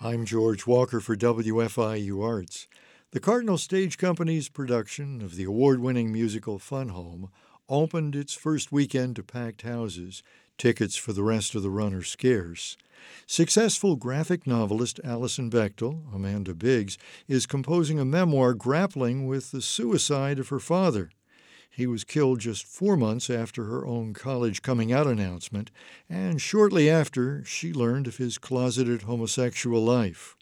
I'm George Walker for WFIU Arts. The Cardinal Stage Company's production of the award-winning musical Fun Home opened its first weekend to packed houses. Tickets for the rest of the run are scarce. Successful graphic novelist Alison Bechdel, Amanda Biggs, is composing a memoir grappling with the suicide of her father. He was killed just 4 months after her own college coming-out announcement, and shortly after she learned of his closeted homosexual life.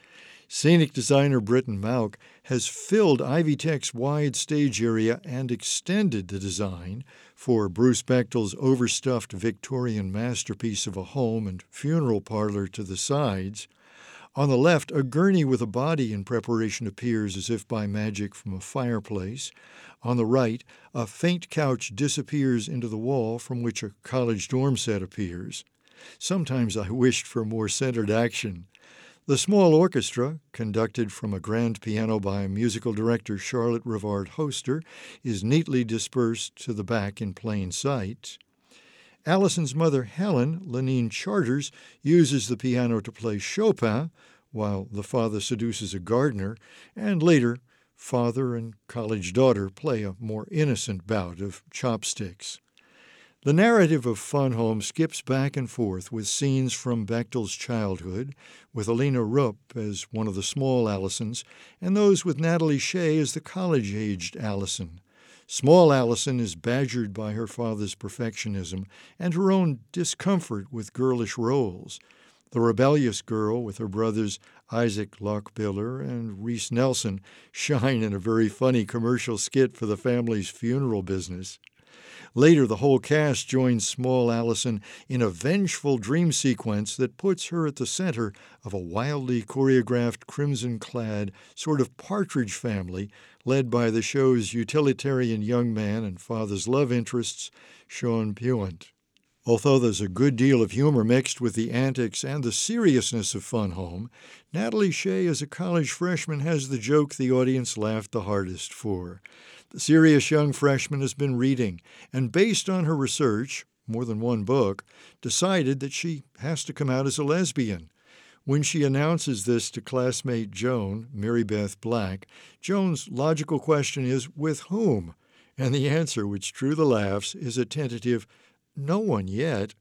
Scenic designer Britton Mauck has filled Ivy Tech's wide stage area and extended the design for Bruce Bechdel's overstuffed Victorian masterpiece of a home and funeral parlor to the sides. On the left, a gurney with a body in preparation appears as if by magic from a fireplace. On the right, a faint couch disappears into the wall from which a college dorm set appears. Sometimes I wished for more centered action. The small orchestra, conducted from a grand piano by musical director Charlotte Rivard Hoster, is neatly dispersed to the back in plain sight. Alison's mother, Helen, Lenine Charters, uses the piano to play Chopin, while the father seduces a gardener, and later, father and college daughter play a more innocent bout of chopsticks. The narrative of Fun Home skips back and forth with scenes from Bechdel's childhood, with Alina Rupp as one of the small Alisons, and those with Natalie Shea as the college-aged Alison. Small Alison is badgered by her father's perfectionism and her own discomfort with girlish roles. The rebellious girl, with her brothers Isaac Lockbiller and Reese Nelson, shine in a very funny commercial skit for the family's funeral business. Later, the whole cast joins small Alison in a vengeful dream sequence that puts her at the center of a wildly choreographed, crimson-clad, sort of partridge family led by the show's utilitarian young man and father's love interests, Sean Puent. Although there's a good deal of humor mixed with the antics and the seriousness of Fun Home, Natalie Shea as a college freshman has the joke the audience laughed the hardest for. The serious young freshman has been reading, and based on her research, more than one book, decided that she has to come out as a lesbian. When she announces this to classmate Joan, Mary Beth Black, Joan's logical question is, with whom? And the answer, which drew the laughs, is a tentative, no one yet.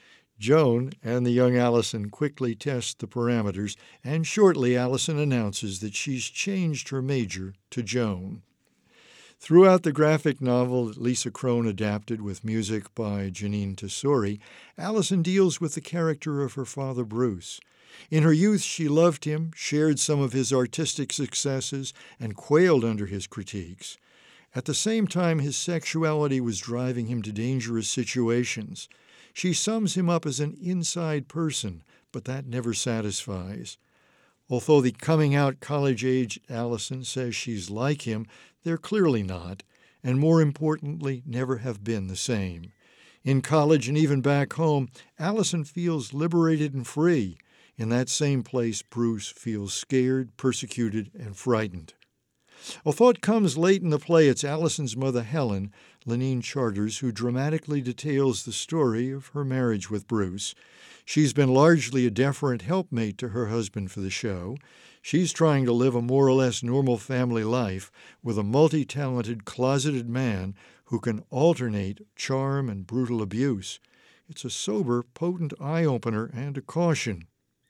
Joan and the young Alison quickly test the parameters, and shortly Alison announces that she's changed her major to Joan. Throughout the graphic novel that Lisa Crone adapted with music by Janine Tesori, Alison deals with the character of her father Bruce. In her youth, she loved him, shared some of his artistic successes, and quailed under his critiques. At the same time, his sexuality was driving him to dangerous situations. She sums him up as an inside person, but that never satisfies. Although the coming-out college-age Alison says she's like him, they're clearly not, and more importantly, never have been the same. In college and even back home, Alison feels liberated and free. In that same place, Bruce feels scared, persecuted, and frightened. Although it comes late in the play, it's Alison's mother, Helen, Lenine Charters, who dramatically details the story of her marriage with Bruce. She's been largely a deferent helpmate to her husband for the show. She's trying to live a more or less normal family life with a multi-talented, closeted man who can alternate charm and brutal abuse. It's a sober, potent eye-opener and a caution.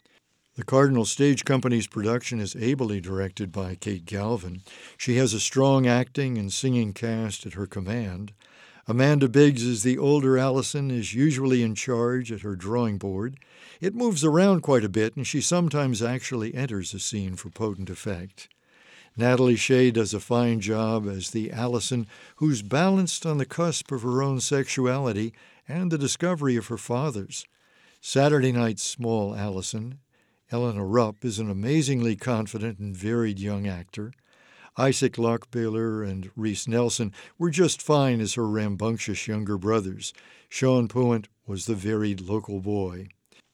The Cardinal Stage Company's production is ably directed by Kate Galvin. She has a strong acting and singing cast at her command. Amanda Biggs as the older Alison is usually in charge at her drawing board. It moves around quite a bit, and she sometimes actually enters a scene for potent effect. Natalie Shea does a fine job as the Alison who's balanced on the cusp of her own sexuality and the discovery of her father's. Saturday night's small Alison, Eleanor Rupp, is an amazingly confident and varied young actor. Isaac Lockbiller and Reese Nelson were just fine as her rambunctious younger brothers. Sean Puent was the varied local boy.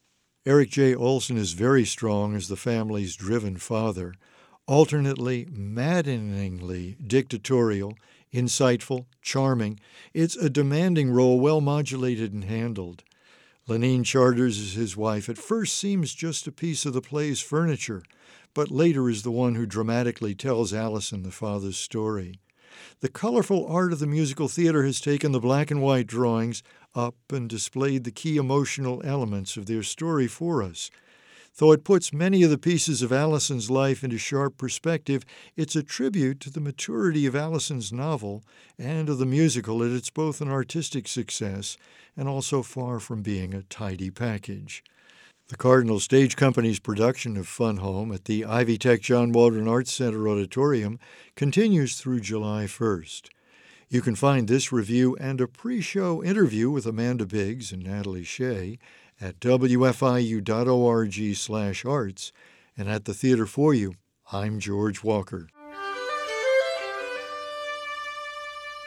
Eric J. Olson is very strong as the family's driven father, alternately maddeningly dictatorial, insightful, charming. It's a demanding role, well modulated and handled. Lenine Charters as his wife at first seems just a piece of the play's furniture, but later is the one who dramatically tells Allison the father's story. The colorful art of the musical theater has taken the black and white drawings up and displayed the key emotional elements of their story for us. Though it puts many of the pieces of Allison's life into sharp perspective, it's a tribute to the maturity of Allison's novel and of the musical that it's both an artistic success and also far from being a tidy package. The Cardinal Stage Company's production of Fun Home at the Ivy Tech John Waldron Arts Center Auditorium continues through July 1st. You can find this review and a pre-show interview with Amanda Biggs and Natalie Shea at wfiu.org/arts, and at the Theater For You, I'm George Walker.